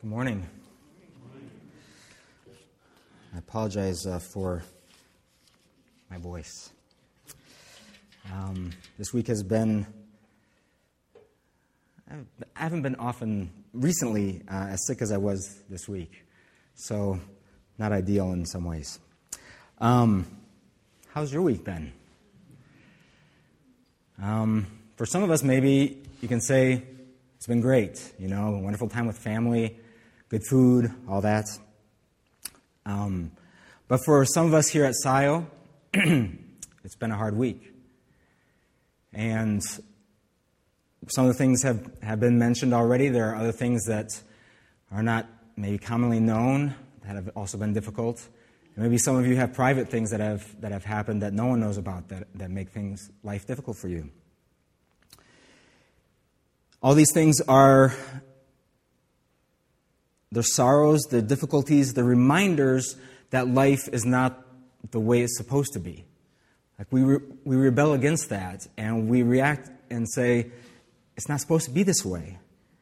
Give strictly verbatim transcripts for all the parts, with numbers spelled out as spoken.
Good morning. I apologize uh, for my voice. Um, this week has been, I haven't been often recently uh, as sick as I was this week, so not ideal in some ways. Um, how's your week been? Um, for some of us, maybe you can say it's been great, you know, a wonderful time with family, good food, all that. Um, but for some of us here at S I O, it's been a hard week. And some of the things have, have been mentioned already. There are other things that are not maybe commonly known that have also been difficult. And maybe some of you have private things that have that have happened that no one knows about that, that make things life difficult for you. All these things are the sorrows, the difficulties, the reminders that life is not the way it's supposed to be. Like we re- we rebel against that, and we react and say, it's not supposed to be this way.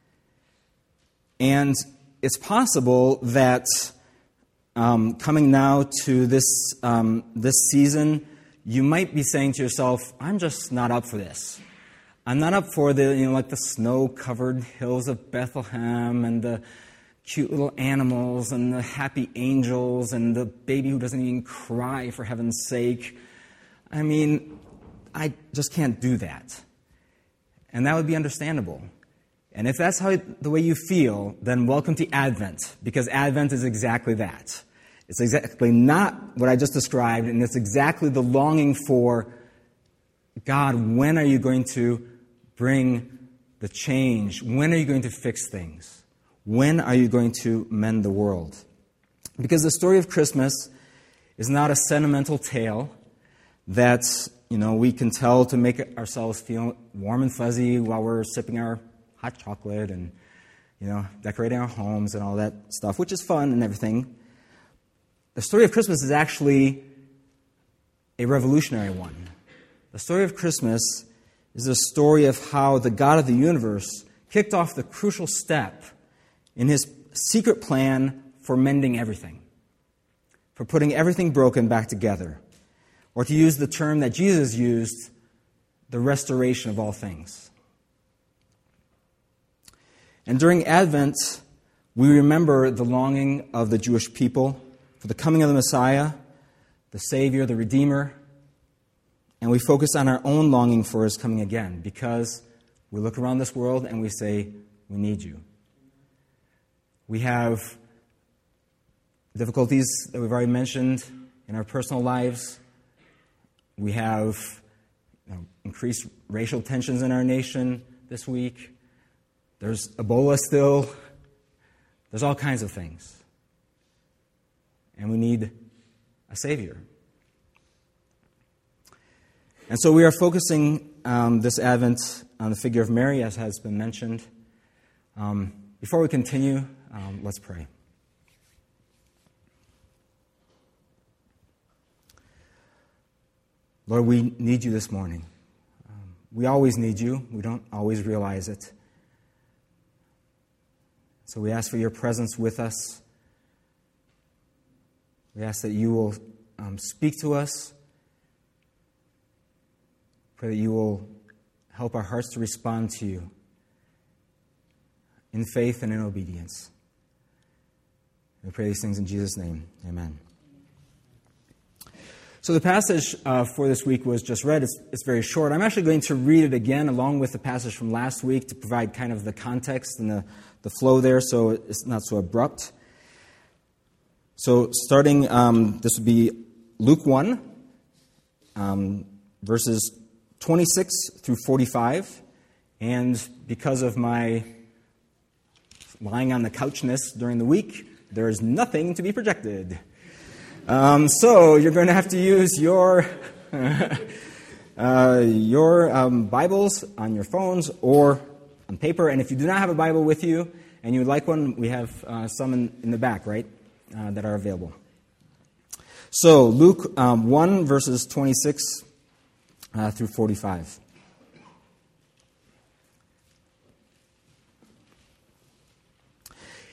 And it's possible that um, coming now to this um, this season, you might be saying to yourself, I'm just not up for this. I'm not up for the, you know, like the snow-covered hills of Bethlehem and the cute little animals and the happy angels and the baby who doesn't even cry, for heaven's sake. I mean, I just can't do that. And that would be understandable. And if that's how the way you feel, then welcome to Advent, because Advent is exactly that. It's exactly not what I just described, and it's exactly the longing for, God, when are you going to bring the change? When are you going to fix things? When are you going to mend the world? Because the story of Christmas is not a sentimental tale that, you know, we can tell to make ourselves feel warm and fuzzy while we're sipping our hot chocolate and, you know, decorating our homes and all that stuff, which is fun and everything. The story of Christmas is actually a revolutionary one. The story of Christmas is the story of how the God of the universe kicked off the crucial step in his secret plan for mending everything, for putting everything broken back together, or to use the term that Jesus used, the restoration of all things. And during Advent, we remember the longing of the Jewish people for the coming of the Messiah, the Savior, the Redeemer, and we focus on our own longing for his coming again, because we look around this world and we say, we need you. We have difficulties that we've already mentioned in our personal lives. We have, you know, increased racial tensions in our nation this week. There's Ebola still. There's all kinds of things. And we need a Savior. And so we are focusing um, this Advent on the figure of Mary, as has been mentioned. Um, before we continue, um, let's pray. Lord, we need you this morning. Um, we always need you. We don't always realize it. So we ask for your presence with us. We ask that you will um, speak to us. Pray that you will help our hearts to respond to you in faith and in obedience. We pray these things in Jesus' name. Amen. So the passage uh, for this week was just read. It's, it's very short. I'm actually going to read it again along with the passage from last week to provide kind of the context and the, the flow there so it's not so abrupt. So starting, um, this would be Luke one, um, verses twenty-six through forty-five. And because of my lying on the couchness during the week, there is nothing to be projected. Um, so you're going to have to use your uh, your um, Bibles on your phones or on paper. And if you do not have a Bible with you and you would like one, we have uh, some in, in the back, right, uh, that are available. So Luke um, one, verses twenty-six uh, through forty-five.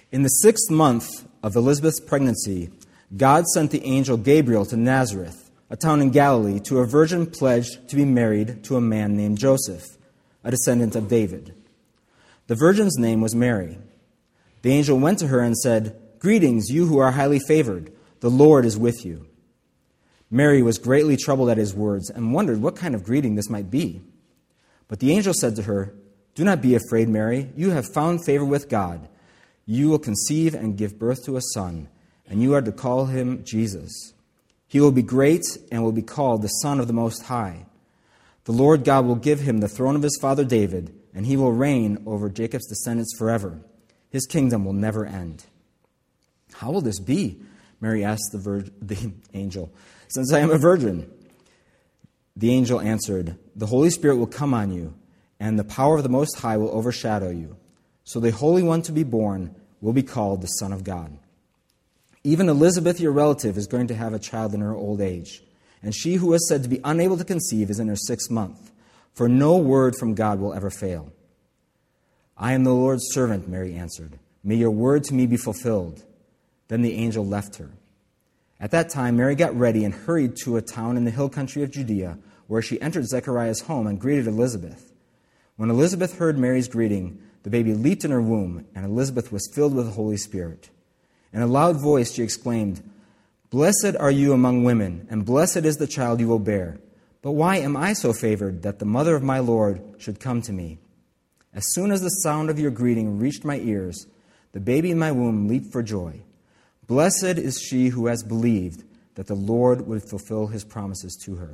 In the sixth month of Elizabeth's pregnancy, God sent the angel Gabriel to Nazareth, a town in Galilee, to a virgin pledged to be married to a man named Joseph, a descendant of David. The virgin's name was Mary. The angel went to her and said, "Greetings, you who are highly favored. The Lord is with you." Mary was greatly troubled at his words and wondered what kind of greeting this might be. But the angel said to her, "Do not be afraid, Mary. You have found favor with God. You will conceive and give birth to a son, and you are to call him Jesus. He will be great and will be called the Son of the Most High. The Lord God will give him the throne of his father David, and he will reign over Jacob's descendants forever. His kingdom will never end." "How will this be?" Mary asked the, vir- the angel, "since I am a virgin?" The angel answered, "The Holy Spirit will come on you, and the power of the Most High will overshadow you. So the Holy One to be born will be called the Son of God. Even Elizabeth, your relative, is going to have a child in her old age, and she who was said to be unable to conceive is in her sixth month, for no word from God will ever fail." "I am the Lord's servant," Mary answered. "May your word to me be fulfilled." Then the angel left her. At that time, Mary got ready and hurried to a town in the hill country of Judea, where she entered Zechariah's home and greeted Elizabeth. When Elizabeth heard Mary's greeting, the baby leaped in her womb, and Elizabeth was filled with the Holy Spirit. In a loud voice she exclaimed, "Blessed are you among women, and blessed is the child you will bear. But why am I so favored that the mother of my Lord should come to me? As soon as the sound of your greeting reached my ears, the baby in my womb leaped for joy. Blessed is she who has believed that the Lord would fulfill his promises to her."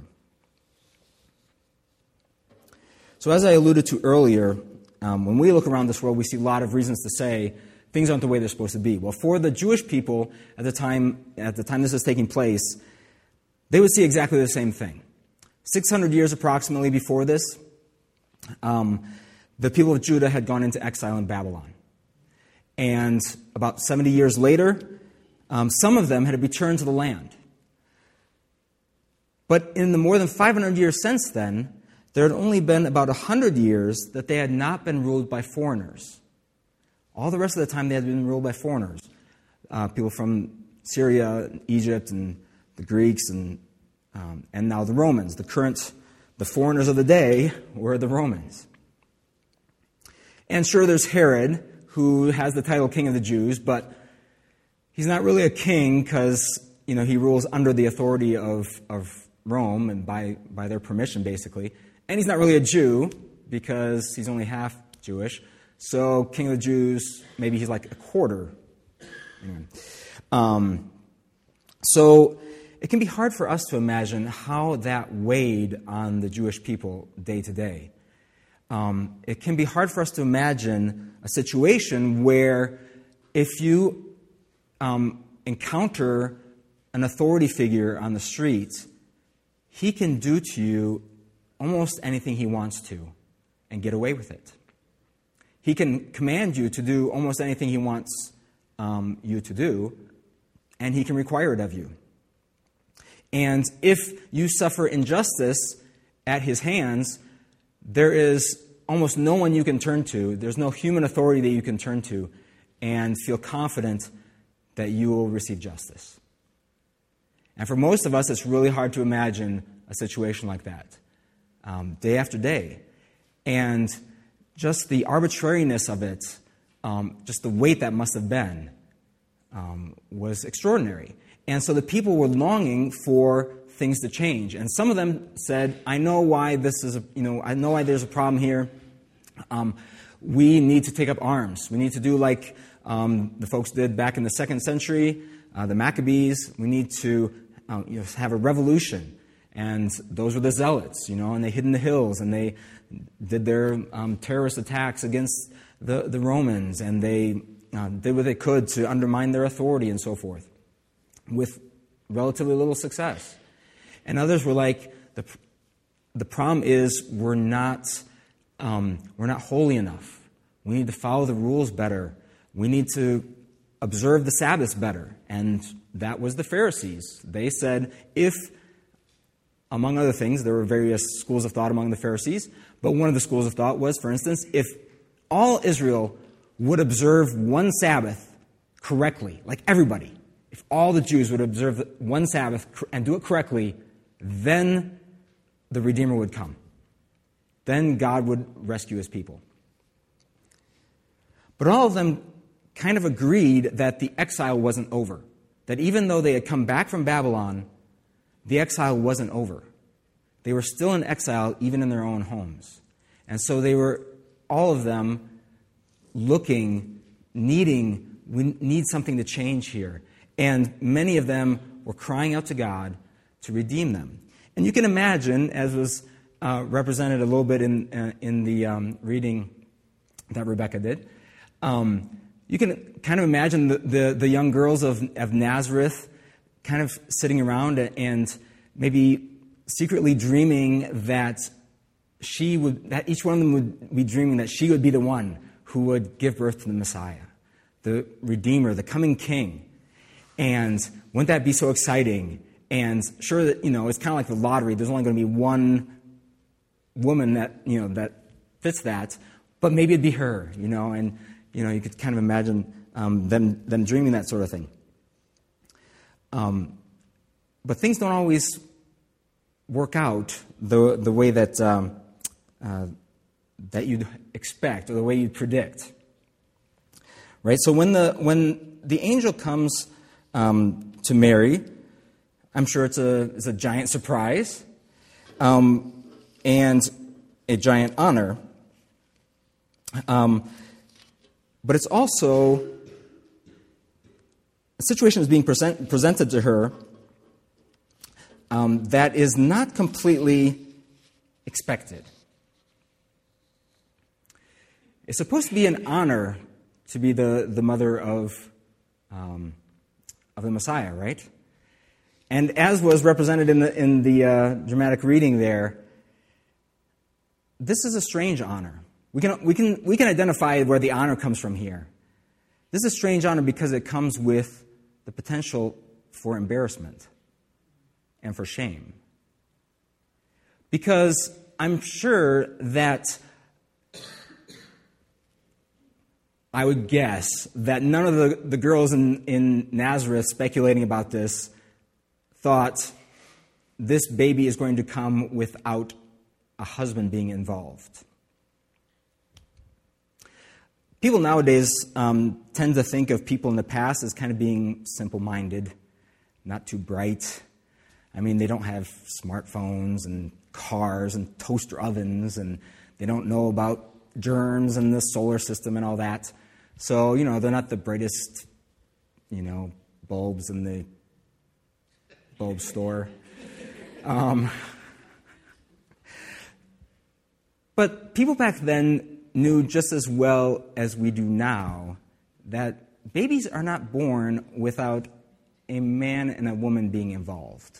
So as I alluded to earlier, um, when we look around this world, we see a lot of reasons to say things aren't the way they're supposed to be. Well, for the Jewish people at the time, at the time this is taking place, they would see exactly the same thing. six hundred years approximately before this, um, the people of Judah had gone into exile in Babylon. And about seventy years later, um, some of them had returned to the land. But in the more than five hundred years since then, there had only been about one hundred years that they had not been ruled by foreigners. All the rest of the time they had been ruled by foreigners. Uh, people from Syria, Egypt, and the Greeks, and um, and now the Romans. The current, the foreigners of the day were the Romans. And sure, there's Herod, who has the title King of the Jews, but he's not really a king because, you know, he rules under the authority of, of Rome and by, by their permission, basically. And he's not really a Jew because he's only half Jewish. So King of the Jews, maybe he's like a quarter. Anyway. Um, so it can be hard for us to imagine how that weighed on the Jewish people day to day. Um, it can be hard for us to imagine a situation where if you um, encounter an authority figure on the street, he can do to you almost anything he wants to and get away with it. He can command you to do almost anything he wants um, you to do, and he can require it of you. And if you suffer injustice at his hands, there is almost no one you can turn to. There's no human authority that you can turn to and feel confident that you will receive justice. And for most of us, it's really hard to imagine a situation like that, um, day after day. And just the arbitrariness of it, um, just the weight that must have been, um, was extraordinary. And so the people were longing for things to change. And some of them said, I know why this is, a, you know, I know why there's a problem here. Um, we need to take up arms. We need to do like um, the folks did back in the second century, uh, the Maccabees. We need to um, you know, have a revolution. And those were the zealots, you know, and they hid in the hills, and they did their um, terrorist attacks against the, the Romans, and they uh, did what they could to undermine their authority and so forth, with relatively little success. And others were like, the the problem is we're not um, we're not holy enough. We need to follow the rules better. We need to observe the Sabbaths better. And that was the Pharisees. They said, if, among other things, there were various schools of thought among the Pharisees, but one of the schools of thought was, for instance, if all Israel would observe one Sabbath correctly, like everybody, if all the Jews would observe one Sabbath and do it correctly, then the Redeemer would come. Then God would rescue his people. But all of them kind of agreed that the exile wasn't over. That even though they had come back from Babylon, the exile wasn't over. They were still in exile even in their own homes. And so they were, all of them, looking, needing, we need something to change here. And many of them were crying out to God to redeem them. And you can imagine, as was uh, represented a little bit in, uh, in the um, reading that Rebecca did, um, you can kind of imagine the, the, the young girls of, of Nazareth kind of sitting around and maybe secretly dreaming that she would, that each one of them would be dreaming that she would be the one who would give birth to the Messiah, the Redeemer, the coming King. And wouldn't that be so exciting? And sure that, you know, it's kind of like the lottery. There's only going to be one woman that, you know, that fits that, but maybe it'd be her, you know, and, you know, you could kind of imagine um, them, them dreaming that sort of thing. Um, but things don't always work out the the way that um, uh, that you'd expect or the way you'd predict, right? So when the when the angel comes um, to Mary, I'm sure it's a it's a giant surprise, um, and a giant honor. Um, but it's also a situation is being present, presented to her um, that is not completely expected. It's supposed to be an honor to be the, the mother of, um, of the Messiah, right? And as was represented in the, in the uh, dramatic reading there, this is a strange honor. We can, we can, we can identify where the honor comes from here. This is a strange honor because it comes with the potential for embarrassment and for shame. Because I'm sure that I would guess that none of the, the girls in, in Nazareth speculating about this thought this baby is going to come without a husband being involved. People nowadays um, tend to think of people in the past as kind of being simple-minded, not too bright. I mean, they don't have smartphones and cars and toaster ovens, and they don't know about germs and the solar system and all that. So, you know, they're not the brightest, you know, bulbs in the bulb store. Um, but people back then knew just as well as we do now that babies are not born without a man and a woman being involved.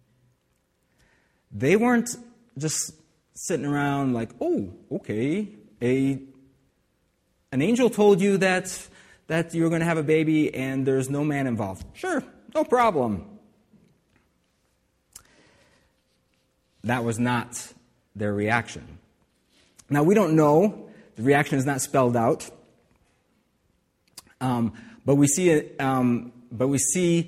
They weren't just sitting around like, oh, okay, a an angel told you that that you were going to have a baby and there's no man involved. Sure, no problem. That was not their reaction. Now, we don't know. The reaction is not spelled out. Um, but we see it, um, but we see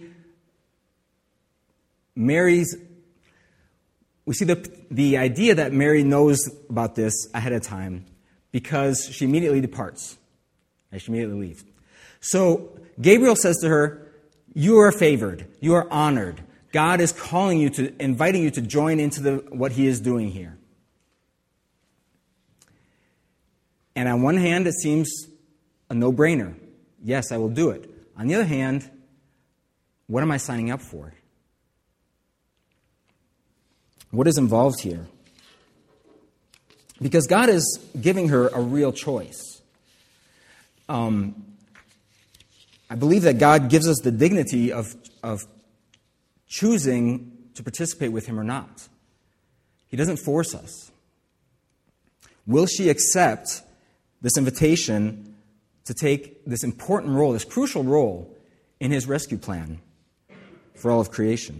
Mary's we see the the idea that Mary knows about this ahead of time because she immediately departs. And she immediately leaves. So Gabriel says to her, "You are favored, you are honored. God is calling you to inviting you to join into the what he is doing here." And on one hand, it seems a no-brainer. Yes, I will do it. On the other hand, what am I signing up for? What is involved here? Because God is giving her a real choice. Um, I believe that God gives us the dignity of, of choosing to participate with him or not. He doesn't force us. Will she accept this invitation to take this important role, this crucial role in his rescue plan for all of creation?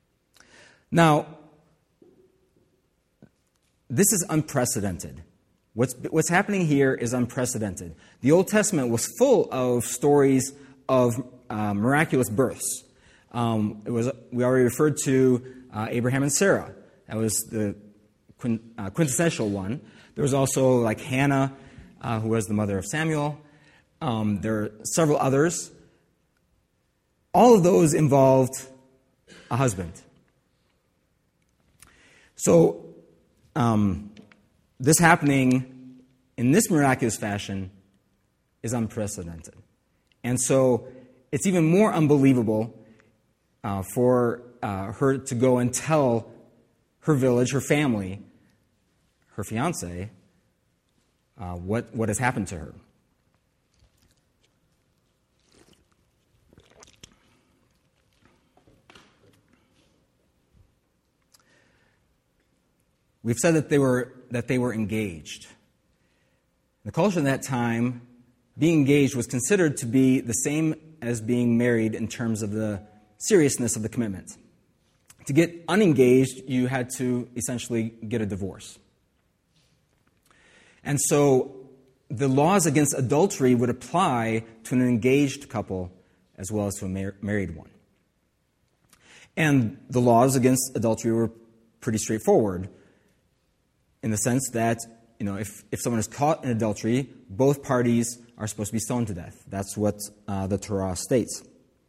Now, this is unprecedented. What's, what's happening here is unprecedented. The Old Testament was full of stories of uh, miraculous births. Um, it was we already referred to uh, Abraham and Sarah. That was the quint, uh, quintessential one. There was also like Hannah, uh, who was the mother of Samuel. Um, there are several others. All of those involved a husband. So um, this happening in this miraculous fashion is unprecedented. And so it's even more unbelievable uh, for uh, her to go and tell her village, her family, her fiancé, uh, what, what has happened to her. We've said that they were that they were engaged. In the culture at that time, being engaged was considered to be the same as being married in terms of the seriousness of the commitment. To get unengaged, you had to essentially get a divorce. And so the laws against adultery would apply to an engaged couple as well as to a mar- married one. And the laws against adultery were pretty straightforward, in the sense that, you know, if, if someone is caught in adultery, both parties are supposed to be stoned to death. That's what uh, the Torah states.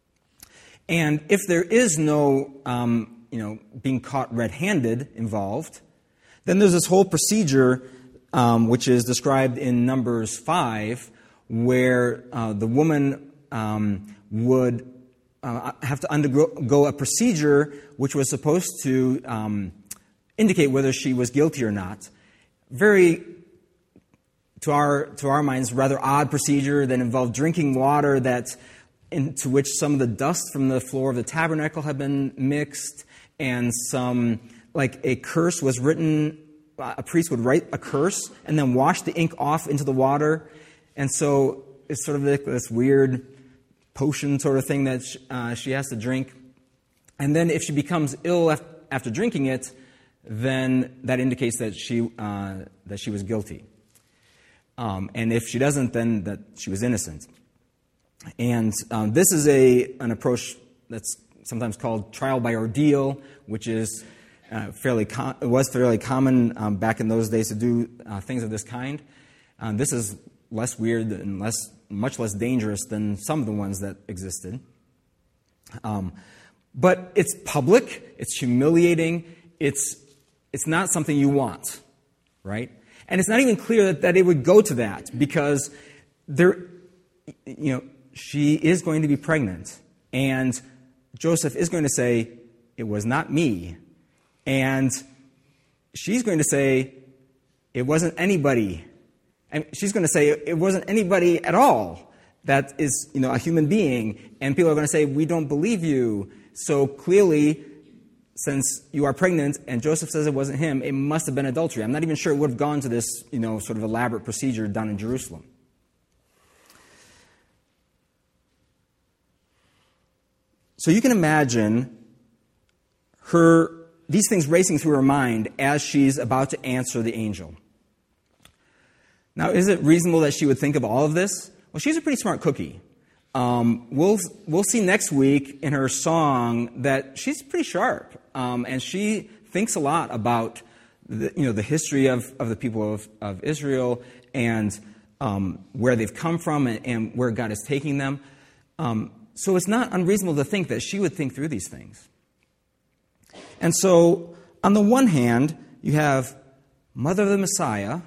And if there is no, um, you know, being caught red-handed involved, then there's this whole procedure um, which is described in Numbers five, where uh, the woman um, would uh, have to undergo a procedure which was supposed to um, indicate whether she was guilty or not. Very, to our to our minds, rather odd procedure that involved drinking water that into which some of the dust from the floor of the tabernacle had been mixed, and some, like a curse was written. A priest would write a curse and then wash the ink off into the water, and so it's sort of like this weird potion sort of thing that uh, she has to drink. And then if she becomes ill after drinking it, then that indicates that she uh, that she was guilty. Um, and if she doesn't, then that she was innocent. And um, this is a an approach that's sometimes called trial by ordeal, which is uh, fairly com- it was fairly common um, back in those days to do uh, things of this kind. Um, this is less weird and less, much less dangerous than some of the ones that existed. Um, but it's public, it's humiliating, it's it's not something you want, right? And it's not even clear that, that it would go to that, because there, you know, she is going to be pregnant, and Joseph is going to say, "It was not me," and she's going to say, "It wasn't anybody," and she's going to say, "It wasn't anybody at all that is, you know, a human being," and people are going to say, "We don't believe you." So clearly, since you are pregnant and Joseph says it wasn't him, it must have been adultery. I'm not even sure it would have gone to this, you know, sort of elaborate procedure done in Jerusalem. So you can imagine her, these things racing through her mind as she's about to answer the angel. Now, is it reasonable that she would think of all of this? Well, she's a pretty smart cookie. Um, we'll we'll see next week in her song that she's pretty sharp, um, and she thinks a lot about the, you know the history of, of the people of, of Israel and um, where they've come from and, and where God is taking them. Um, so it's not unreasonable to think that she would think through these things. And so, on the one hand, you have Mother of the Messiah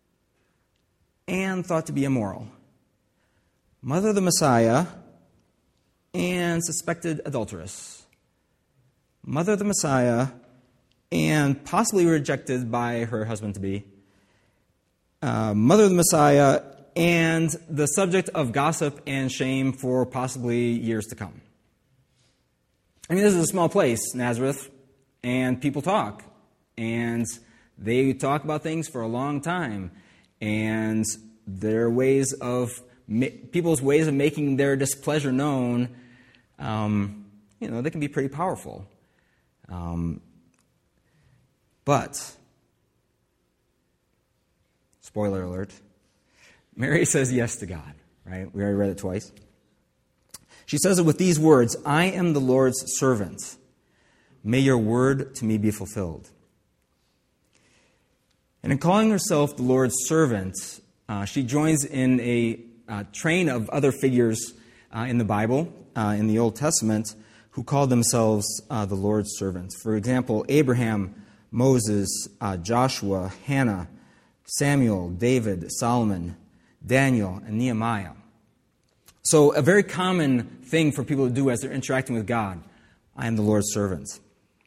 and thought to be immoral. Mother of the Messiah and suspected adulteress. Mother of the Messiah and possibly rejected by her husband-to-be. Uh, Mother of the Messiah and the subject of gossip and shame for possibly years to come. I mean, this is a small place, Nazareth, and people talk. And they talk about things for a long time. And their ways of People's ways of making their displeasure known, um, you know, they can be pretty powerful. Um, but, Spoiler alert. Mary says yes to God, right? We already read it twice. She says it with these words, I am the Lord's servant. May your word to me be fulfilled. And in calling herself the Lord's servant, uh, she joins in a uh, train of other figures uh, in the Bible, uh, in the Old Testament, who called themselves uh, the Lord's servants. For example, Abraham, Moses, uh, Joshua, Hannah, Samuel, David, Solomon, Daniel, and Nehemiah. So a very common thing for people to do as they're interacting with God, I am the Lord's servant.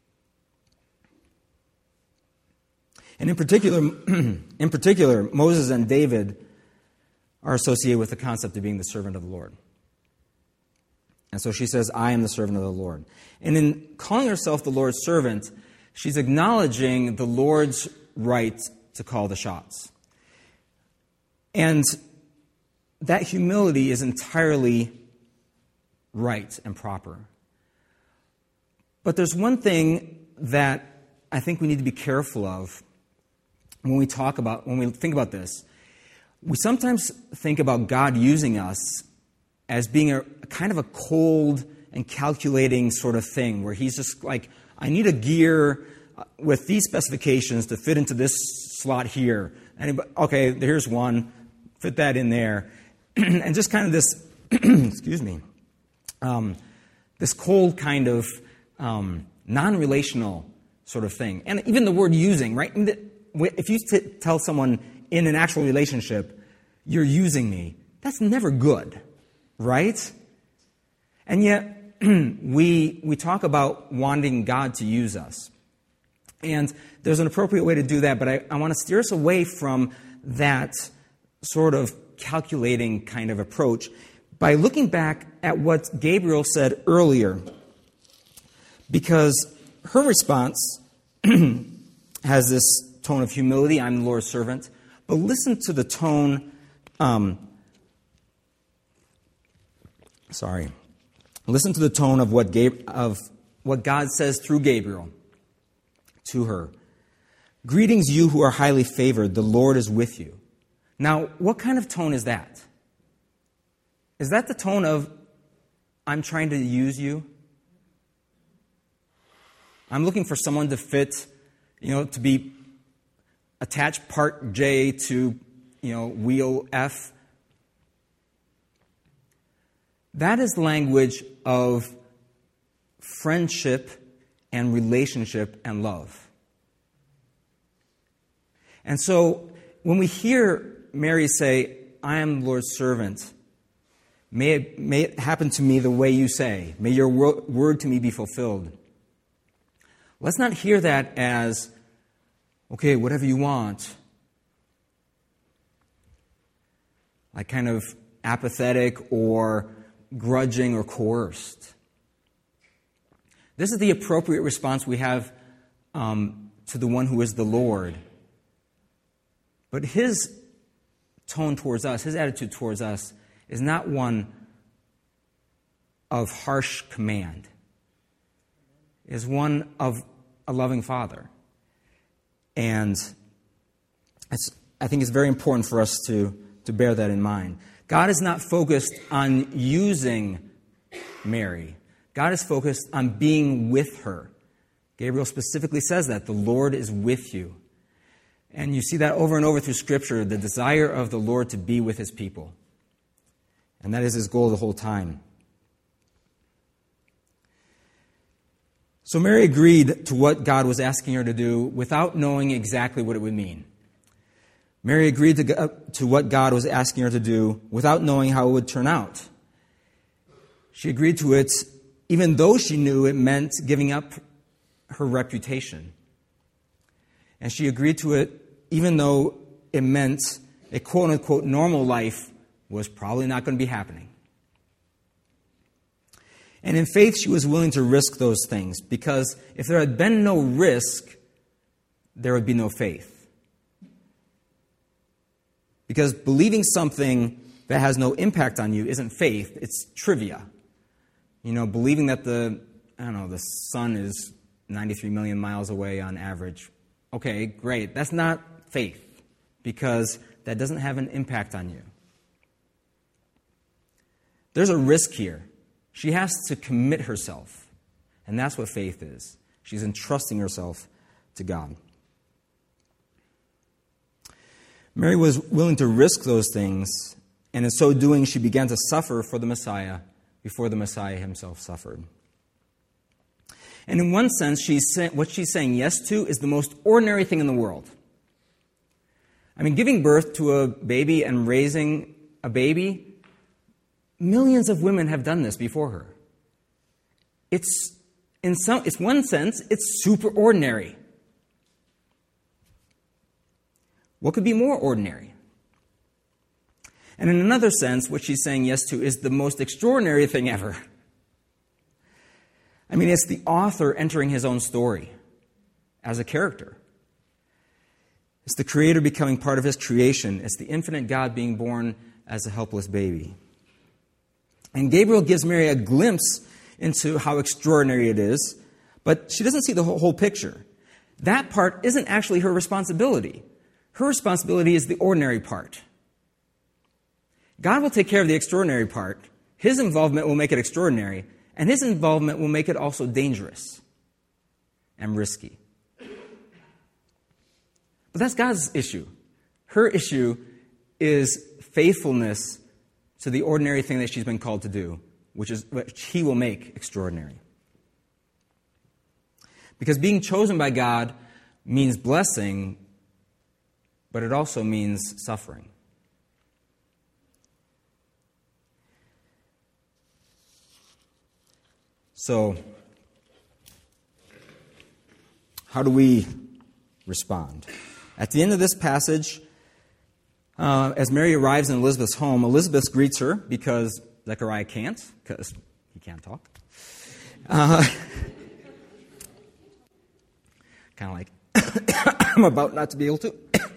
And in particular, in particular, Moses and David are associated with the concept of being the servant of the Lord. And so she says, I am the servant of the Lord. And in calling herself the Lord's servant, she's acknowledging the Lord's right to call the shots. And that humility is entirely right and proper. But there's one thing that I think we need to be careful of when we talk about, when we think about this. We sometimes think about God using us as being a, a kind of a cold and calculating sort of thing, where he's just like, I need a gear with these specifications to fit into this slot here. Anybody, okay, here's one, fit that in there. And just kind of this, excuse me, um, this cold kind of um, non-relational sort of thing. And even the word using, right? If you t- tell someone in an actual relationship, you're using me, that's never good, right? And yet, we we talk about wanting God to use us. And there's an appropriate way to do that, but I, I want to steer us away from that sort of calculating kind of approach by looking back at what Gabriel said earlier, because her response has this tone of humility, I'm the Lord's servant, but listen to the tone, um, sorry, listen to the tone of what, Gab- of what God says through Gabriel to her. Greetings, you who are highly favored, the Lord is with you. Now, what kind of tone is that? Is that the tone of, I'm trying to use you? I'm looking for someone to fit, you know, to be attached part J to, you know, wheel F? That is language of friendship and relationship and love. And so, when we hear Mary say, I am the Lord's servant, may it, may it happen to me the way you say. May your wor- word to me be fulfilled. Let's not hear that as, okay, whatever you want. Like kind of apathetic or grudging or coerced. This is the appropriate response we have um, to the one who is the Lord. But his tone towards us, his attitude towards us, is not one of harsh command. It is one of a loving Father. And it's, I think it's very important for us to, to bear that in mind. God is not focused on using Mary. God is focused on being with her. Gabriel specifically says that. The Lord is with you. And you see that over and over through Scripture, the desire of the Lord to be with his people. And that is his goal the whole time. So Mary agreed to what God was asking her to do without knowing exactly what it would mean. Mary agreed to, to what God was asking her to do without knowing how it would turn out. She agreed to it even though she knew it meant giving up her reputation. And she agreed to it even though it meant a quote-unquote normal life was probably not going to be happening. And in faith, she was willing to risk those things, because if there had been no risk, there would be no faith. Because believing something that has no impact on you isn't faith, it's trivia. You know, believing that the, I don't know, the sun is ninety-three million miles away on average. Okay, great. That's not faith, because that doesn't have an impact on you. There's a risk here. She has to commit herself. And that's what faith is. She's entrusting herself to God. Mary was willing to risk those things, and in so doing, she began to suffer for the Messiah before the Messiah himself suffered. And in one sense, she's say, what she's saying yes to is the most ordinary thing in the world. I mean, giving birth to a baby and raising a baby, millions of women have done this before her. It's, in some, it's one sense, it's super ordinary. What could be more ordinary? And in another sense, what she's saying yes to is the most extraordinary thing ever. I mean, it's the author entering his own story as a character. It's the Creator becoming part of his creation. It's the infinite God being born as a helpless baby. And Gabriel gives Mary a glimpse into how extraordinary it is, but she doesn't see the whole, whole picture. That part isn't actually her responsibility. Her responsibility is the ordinary part. God will take care of the extraordinary part. His involvement will make it extraordinary, and his involvement will make it also dangerous and risky. But that's God's issue. Her issue is faithfulness to the ordinary thing that she's been called to do, which is which he will make extraordinary. Because being chosen by God means blessing, but it also means suffering. So, how do we respond? At the end of this passage, uh, as Mary arrives in Elizabeth's home, Elizabeth greets her because Zechariah can't, because he can't talk. Uh, kind of like, I'm about not to be able to.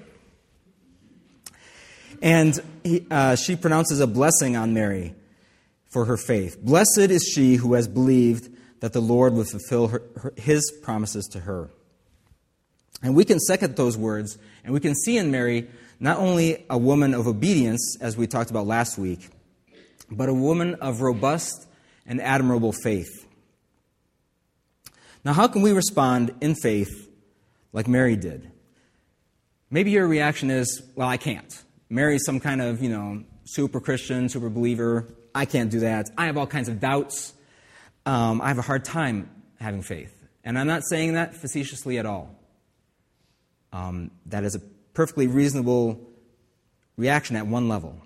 And he, uh, she pronounces a blessing on Mary for her faith. Blessed is she who has believed that the Lord will fulfill her, her, his promises to her. And we can second those words, and we can see in Mary not only a woman of obedience, as we talked about last week, but a woman of robust and admirable faith. Now, how can we respond in faith like Mary did? Maybe your reaction is, well, I can't. Mary's some kind of, you know, super Christian, super believer. I can't do that. I have all kinds of doubts. Um, I have a hard time having faith. And I'm not saying that facetiously at all. Um, that is a perfectly reasonable reaction at one level.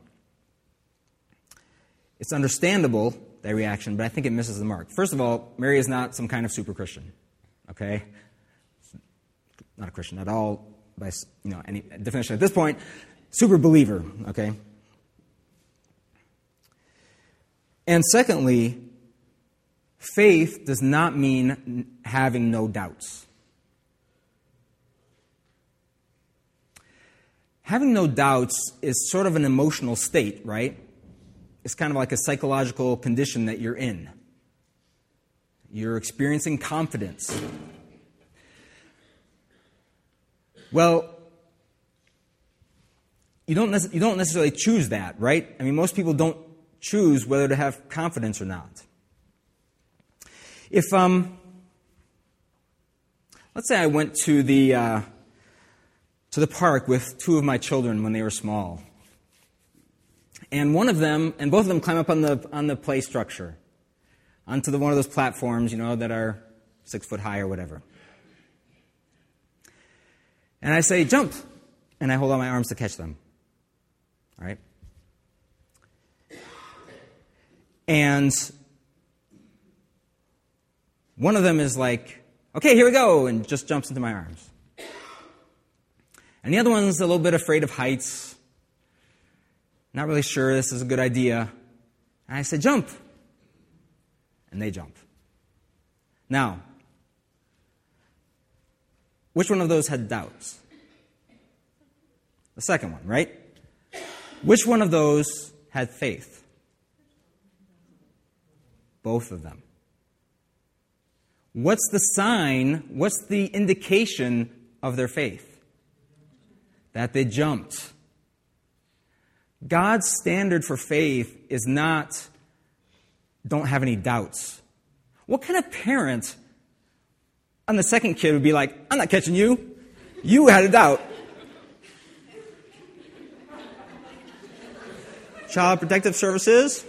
It's understandable, that reaction, but I think it misses the mark. First of all, Mary is not some kind of super Christian. Okay? Not a Christian at all, by you know any definition at this point. Super believer, okay? And secondly, faith does not mean having no doubts. Having no doubts is sort of an emotional state, right? It's kind of like a psychological condition that you're in. You're experiencing confidence. Well, you don't, nece- you don't necessarily choose that, right? I mean, most people don't choose whether to have confidence or not. If, um, let's say I went to the, uh, to the park with two of my children when they were small. And one of them, and both of them climb up on the, on the play structure, onto the, one of those platforms, you know, that are six foot high or whatever. And I say, jump, and I hold out my arms to catch them. All right? And one of them is like, okay, here we go, and just jumps into my arms. And the other one's a little bit afraid of heights, not really sure this is a good idea. And I said, jump. And they jump. Now, which one of those had doubts? The second one, right? Which one of those had faith? Both of them. What's the sign, what's the indication of their faith? That they jumped. God's standard for faith is not, don't have any doubts. What kind of parent on the second kid would be like, I'm not catching you. You had a doubt. Child Protective Services?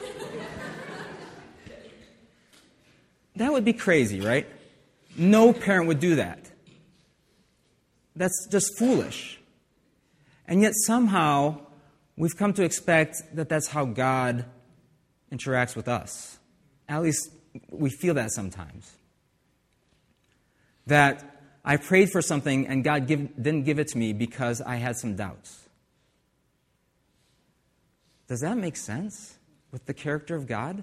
That would be crazy, right? No parent would do that. That's just foolish. And yet somehow we've come to expect that that's how God interacts with us. At least we feel that sometimes. That I prayed for something and God give, didn't give it to me because I had some doubts. Does that make sense with the character of God?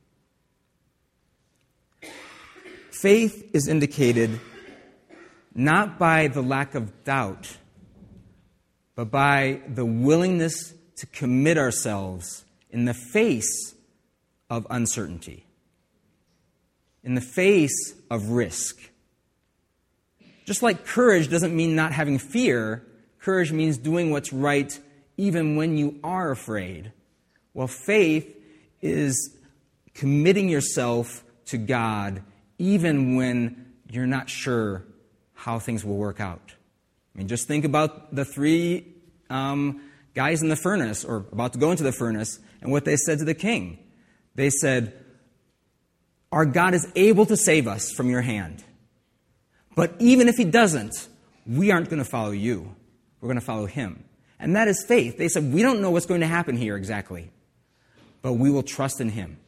Faith is indicated not by the lack of doubt, but by the willingness to commit ourselves in the face of uncertainty, in the face of risk. Just like courage doesn't mean not having fear, courage means doing what's right even when you are afraid. Well, faith is committing yourself to God even when you're not sure how things will work out. I mean, just think about the three um, guys in the furnace, or about to go into the furnace, and what they said to the king. They said, our God is able to save us from your hand. But even if he doesn't, we aren't going to follow you. We're going to follow him. And that is faith. They said, we don't know what's going to happen here exactly, but we will trust in him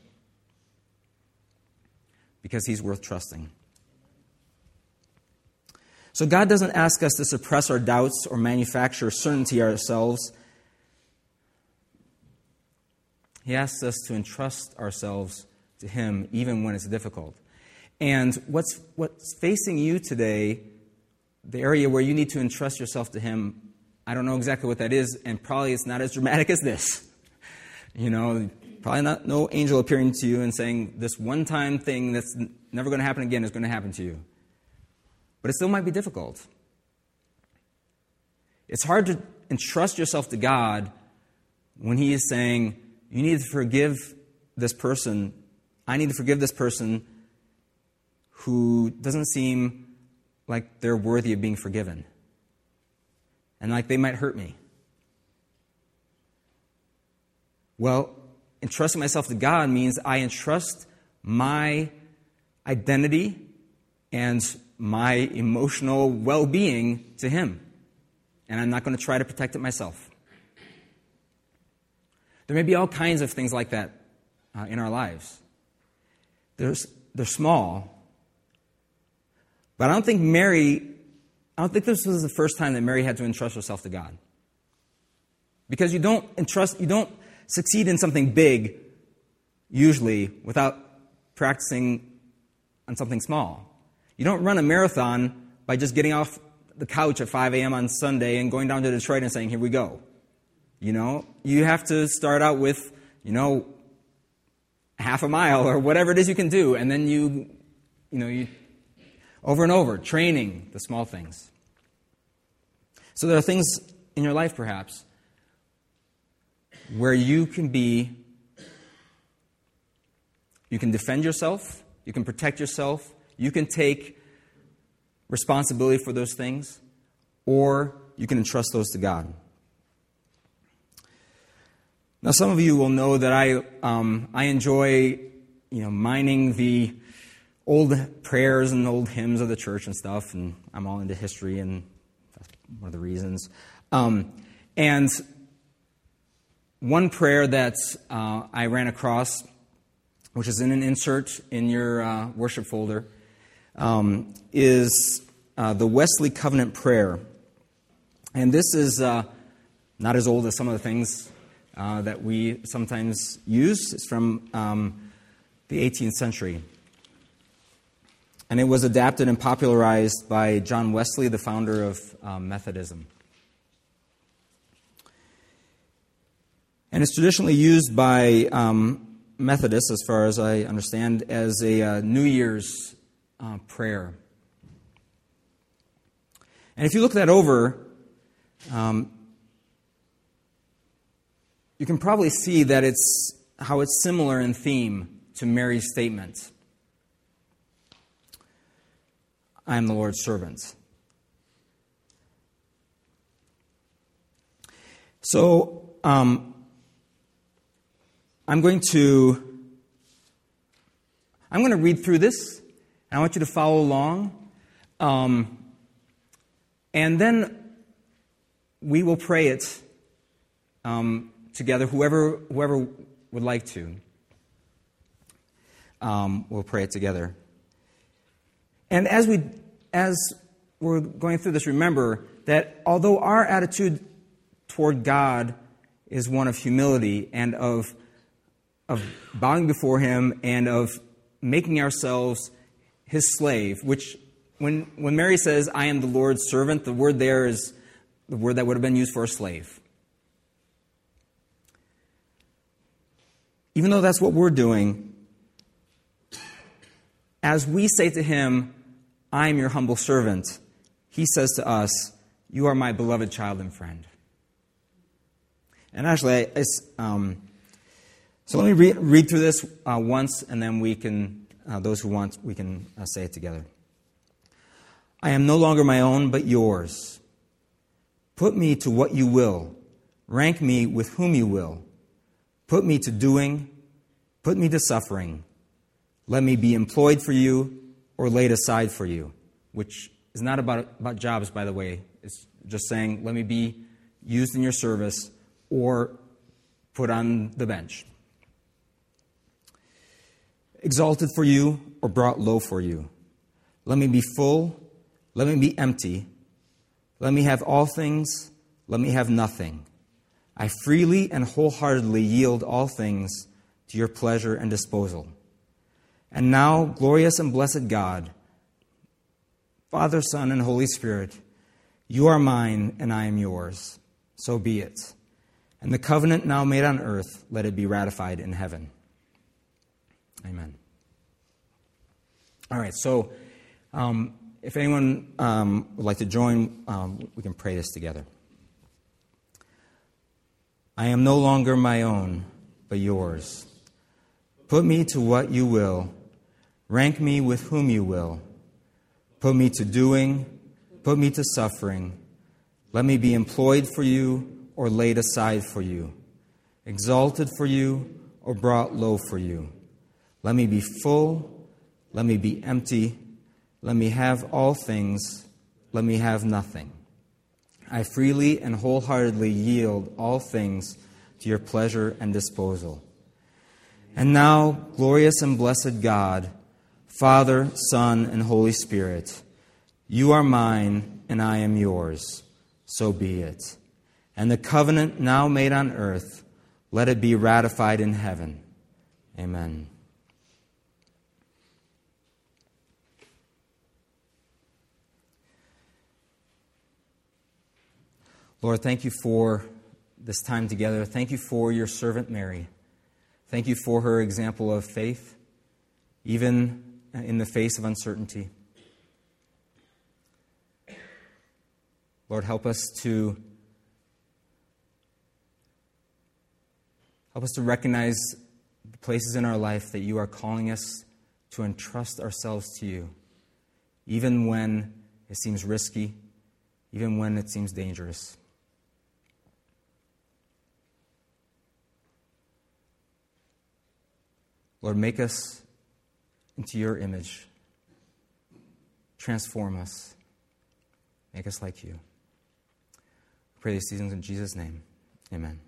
because he's worth trusting. So God doesn't ask us to suppress our doubts or manufacture certainty ourselves. He asks us to entrust ourselves to him even when it's difficult. And what's what's facing you today, the area where you need to entrust yourself to him, I don't know exactly what that is, and probably it's not as dramatic as this. You know, probably not no angel appearing to you and saying this one-time thing that's never going to happen again is going to happen to you. But it still might be difficult. It's hard to entrust yourself to God when he is saying, you need to forgive this person. I need to forgive this person who doesn't seem like they're worthy of being forgiven. And like they might hurt me. Well, entrusting myself to God means I entrust my identity and my emotional well-being to him. And I'm not going to try to protect it myself. There may be all kinds of things like that uh, in our lives. There's, they're small. But I don't think Mary, I don't think this was the first time that Mary had to entrust herself to God. Because you don't entrust, you don't succeed in something big, usually, without practicing on something small. You don't run a marathon by just getting off the couch at five a.m. on Sunday and going down to Detroit and saying, here we go. You know, you have to start out with, you know, half a mile or whatever it is you can do. And then you, you know, you, over and over, training the small things. So there are things in your life, perhaps, where you can be, you can defend yourself, you can protect yourself, you can take responsibility for those things, or you can entrust those to God. Now, some of you will know that I um, I enjoy, you know, mining the old prayers and old hymns of the church and stuff, and I'm all into history, and that's one of the reasons. Um, and one prayer that uh, I ran across, which is in an insert in your uh, worship folder, um, is uh, the Wesley Covenant Prayer. And this is uh, not as old as some of the things uh, that we sometimes use. It's from um, the eighteenth century. And it was adapted and popularized by John Wesley, the founder of uh, Methodism. And it's traditionally used by um, Methodists, as far as I understand, as a uh, New Year's uh, prayer. And if you look that over, um, you can probably see that it's how it's similar in theme to Mary's statement. I am the Lord's servant. So, um, I'm going to I'm going to read through this, and I want you to follow along. Um, and then we will pray it um, together, whoever whoever would like to. Um, we'll pray it together. And as we as we're going through this, remember that although our attitude toward God is one of humility and of of bowing before Him and of making ourselves His slave, which when when Mary says, I am the Lord's servant, the word there is the word that would have been used for a slave. Even though that's what we're doing, as we say to Him, I am your humble servant, He says to us, you are my beloved child and friend. And actually, it's, um, so let me read, read through this uh, once, and then we can, uh, those who want, we can uh, say it together. I am no longer my own, but yours. Put me to what you will. Rank me with whom you will. Put me to doing. Put me to suffering. Let me be employed for you or laid aside for you, which is not about, about jobs, by the way. It's just saying, let me be used in your service or put on the bench. Exalted for you or brought low for you. Let me be full. Let me be empty. Let me have all things. Let me have nothing. I freely and wholeheartedly yield all things to your pleasure and disposal. And now, glorious and blessed God, Father, Son, and Holy Spirit, you are mine and I am yours. So be it. And the covenant now made on earth, let it be ratified in heaven. Amen. All right, so um, if anyone um, would like to join, um, we can pray this together. I am no longer my own, but yours. Put me to what you will. Rank me with whom you will. Put me to doing. Put me to suffering. Let me be employed for you or laid aside for you. Exalted for you or brought low for you. Let me be full. Let me be empty. Let me have all things. Let me have nothing. I freely and wholeheartedly yield all things to your pleasure and disposal. And now, glorious and blessed God, Father, Son, and Holy Spirit, you are mine and I am yours. So be it. And the covenant now made on earth, let it be ratified in heaven. Amen. Lord, thank you for this time together. Thank you for your servant Mary. Thank you for her example of faith, even in the face of uncertainty. Lord, help us to help us to recognize the places in our life that you are calling us to entrust ourselves to you, even when it seems risky, even when it seems dangerous. Lord, make us into your image. Transform us. Make us like you. I pray these things in Jesus' name. Amen.